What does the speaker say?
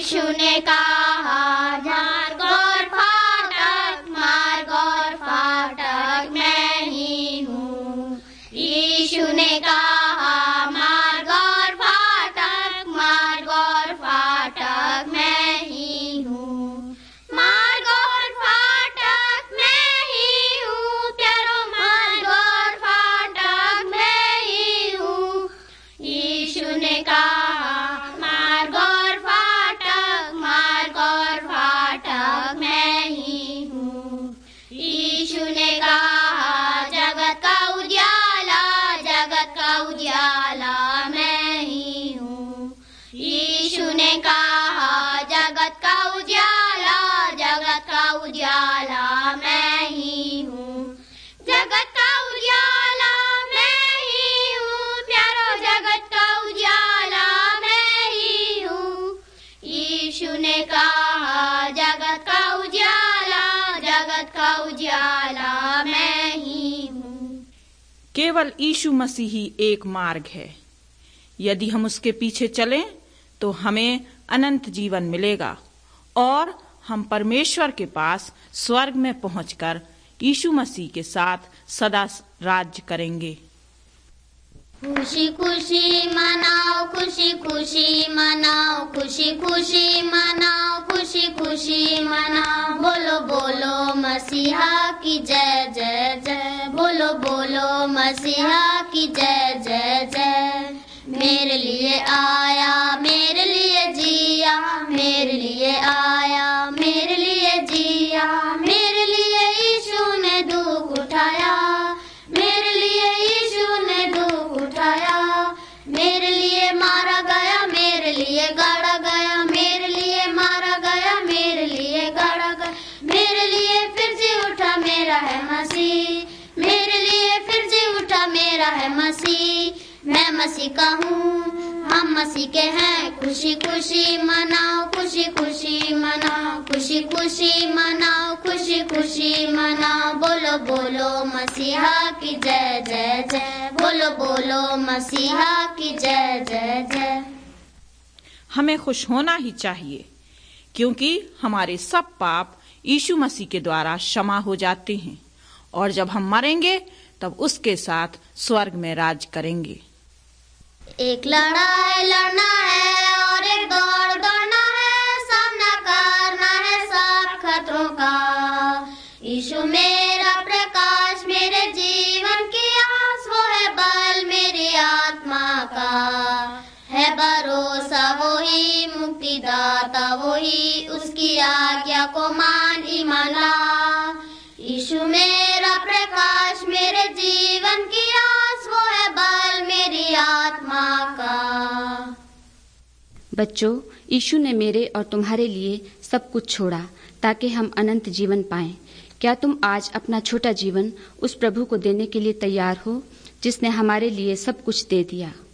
यीशु ने कहा मार्ग और फाटक मैं ही हूँ। यीशु ने कहा मार्ग और फाटक मैं ही हूँ। मार्ग और फाटक मैं ही हूँ, प्यारो मार्ग और फाटक मैं ही हूँ। यीशु ने कहा मार्ग और फाटक मैं ही हूँ। यीशु ने कहा जगत का उजियाला मैं ही हूँ। यीशु ने कहा जगत का उजियाला मैं ही हूँ। जगत का उजियाला मैं ही हूँ, प्यारो जगत का उजियाला मैं ही हूँ। यीशु ने कहा जगत का उजियाला मैं ही हूँ। केवल यीशु मसीह ही एक मार्ग है। यदि हम उसके पीछे चलें तो हमें अनंत जीवन मिलेगा और हम परमेश्वर के पास स्वर्ग में पहुंचकर यीशु मसीह के साथ सदा राज्य करेंगे। खुशी खुशी मनाओ, खुशी खुशी मनाओ, खुशी खुशी मनाओ, खुशी खुशी मनाओ। बोलो बोलो मसीहा की जय जय जय, बोलो बोलो मसीहा की जय जय जय। मेरे लिए आया, मेरे लिए जिया, मेरे लिए आया, मेरे लिए जिया। मेरे लिए यीशु ने दुख उठाया, मेरे लिए यीशु ने दुख उठाया। मेरे लिए मारा गया, मेरे लिए गाड़ा गया, मेरे लिए मारा गया, मेरे लिए गाड़ा गया। मेरे लिए फिर जी उठा मेरा है मसीह, मेरे लिए फिर जी उठा मेरा है मसीह। मैं मसीह का हूँ, हम मसीह के हैं। खुशी खुशी मनाओ, खुशी खुशी मनाओ, खुशी खुशी मनाओ, खुशी खुशी मनाओ। बोलो बोलो मसीहा की जय जय जय, बोलो बोलो मसीहा की जय जय जय। हमें खुश होना ही चाहिए क्योंकि हमारे सब पाप यीशु मसीह के द्वारा क्षमा हो जाते हैं और जब हम मरेंगे तब उसके साथ स्वर्ग में राज करेंगे। एक लड़ाई लड़ना है और एक दौड़ दौड़ना है, सामना करना है सब खतरों का। यीशु मेरा प्रकाश, मेरे जीवन की आस, वो है बल मेरी आत्मा का। है भरोसा वही मुक्तिदाता, वही उसकी आज्ञा को मान ईमान ला। यीशु मेरा प्रकाश, मेरे जीवन की आस, वो है बल मेरी आत्मा का। बच्चों, यीशु ने मेरे और तुम्हारे लिए सब कुछ छोड़ा ताकि हम अनंत जीवन पाएं। क्या तुम आज अपना छोटा जीवन उस प्रभु को देने के लिए तैयार हो जिसने हमारे लिए सब कुछ दे दिया?